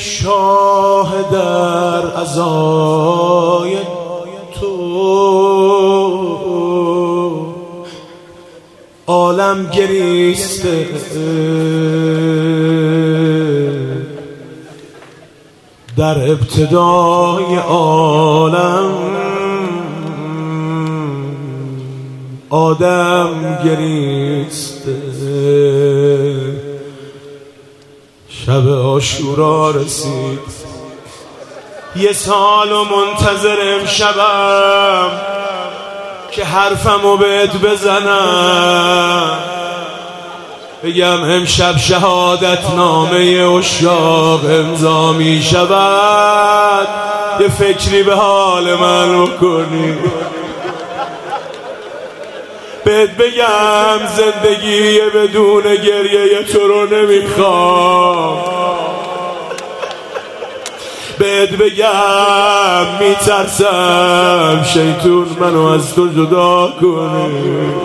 شاه در عزای تو عالم گریسته، در ابتدای عالم آدم گریسته. شب عاشورا رسید، یه سال و منتظر امشبم که حرفمو بهت بزنم، بگم امشب شهادت نامه عشاق امضا می شود، یه فکری به حال من بکنی. بهت بگم زندگی بدون گریه تو رو نمیخوام، بهت بگم میترسم شیطون منو از تو جدا کنه.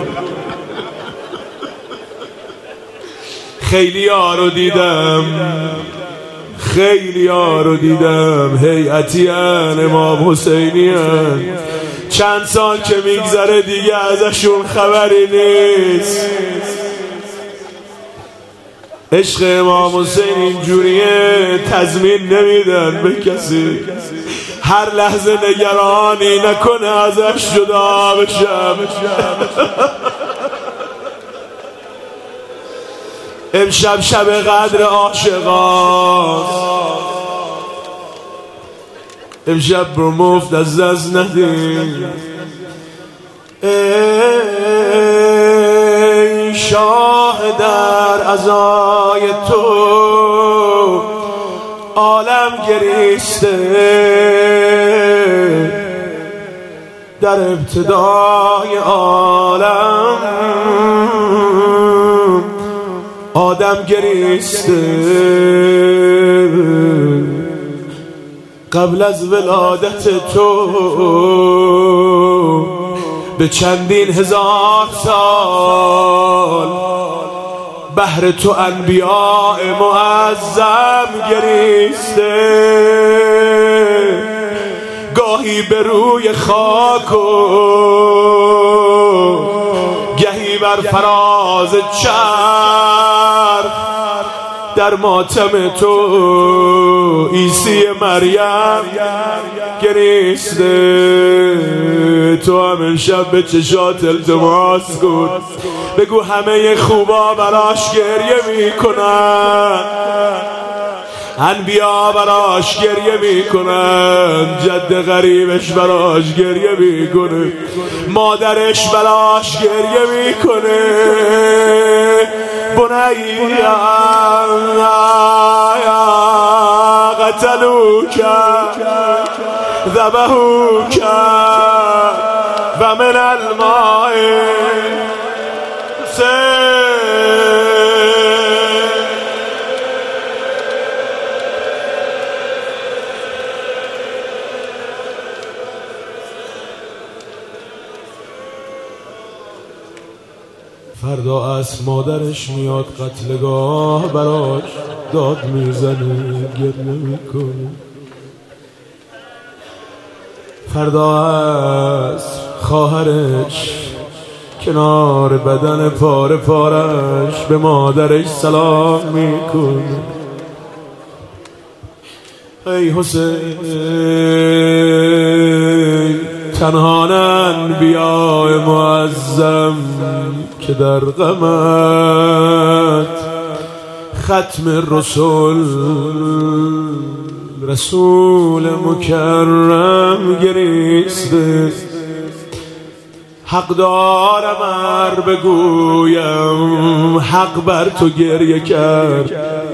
خیلی ها رو دیدم، خیلی ها رو دیدم، هیئتی ان، امام حسینی ان، چند سال که میگذره دیگه ازشون خبری نیست. عشق امام حسین اینجوریه، تضمین نمیدن به کسی، هر لحظه نگرانی نکنه ازش جدا بشم. امشب شب قدر عاشقاست، امشب رو مفت از دست ندیم. ای شاه در عزای تو عالم گریسته، در ابتدای عالم آدم گریسته. قبل از ولادت تو به چندین هزار سال بهر تو انبیاء معظم گریسته، گاهی به روی خاک و گهی بر فراز چرخ در ماتم تو عیسی مریم گریسته. تو هم امشب به چشات التماس کن، بگو همه خوبا براش گریه میکنن، انبیا براش گریه میکنن، جد غریبش براش گریه میکنه، مادرش براش گریه میکنه. بنیا قتلوک ذبحوک و من الماء فردا از مادرش میاد قتلگاه، براش داد میزنه گریه میکنه. فردا از خواهرش کنار بدن پاره پارش به مادرش سلام میکنه. ای حسین، تنها انبیاء معظم که در غمت ختم رسول مکرم گریسته. حق دارم ار بگویم حق بر تو گریه کرد،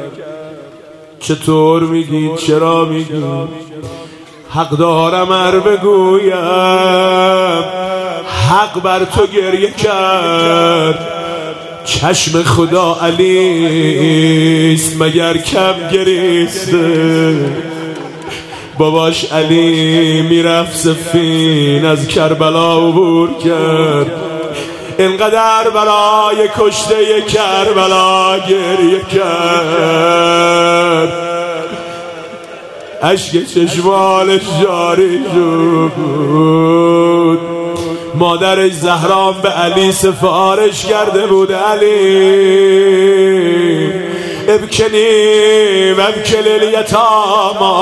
چطور میگی چرا میگی؟ حق دارم ار بگویم حق بر تو گریه کرد، چشم خدا علیست مگر کم گریسته. باباش علی میرفت سفین از کربلا عبور کرد، اینقدر برای کشته کربلا گریه کرد. اشک چشمانش جاری شد. مادرش زهرا به علی سفارش کرده بود علی ابکنی و ابکل الیتاما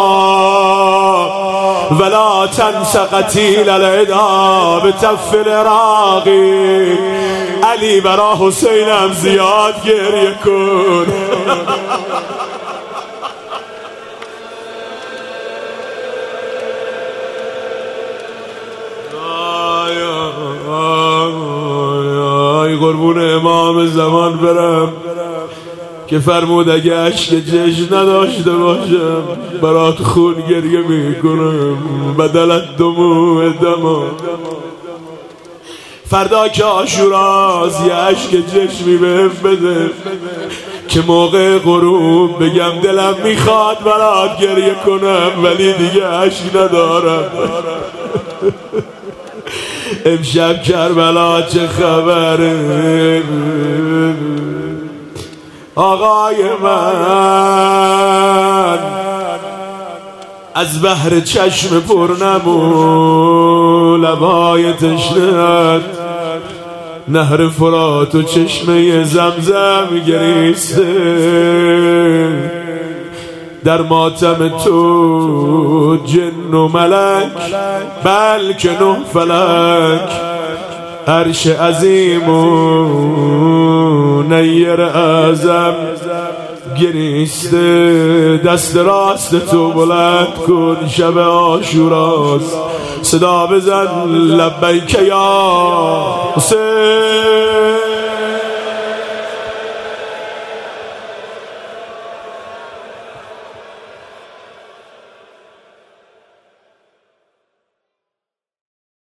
ولا تنس قتیل العدا بتف العراقی. علی برا حسینم زیاد گریه کن. قربون امام زمان برم که فرمود اگه عشق چشم نداشته باشم برات خون گریه میکنم بدلت دموع دما. فردا که عاشوراست یه عشق چشمی بهم بده که موقع غروب بگم دلم میخواد برات گریه کنم ولی دیگه عشق ندارم. امشب کربلا چه خبره آقای من؟ از بحر چشم پرنمو لبای تشنه‌ات نهر فرات و چشمه زمزم گریسته. در ماتم تو جن و ملک بلکه نه فلک عرش عظیم و نیر اعظم گریسته. دست راست تو بلند کن شب عاشوراست صدا بزن لبیک یا حسین.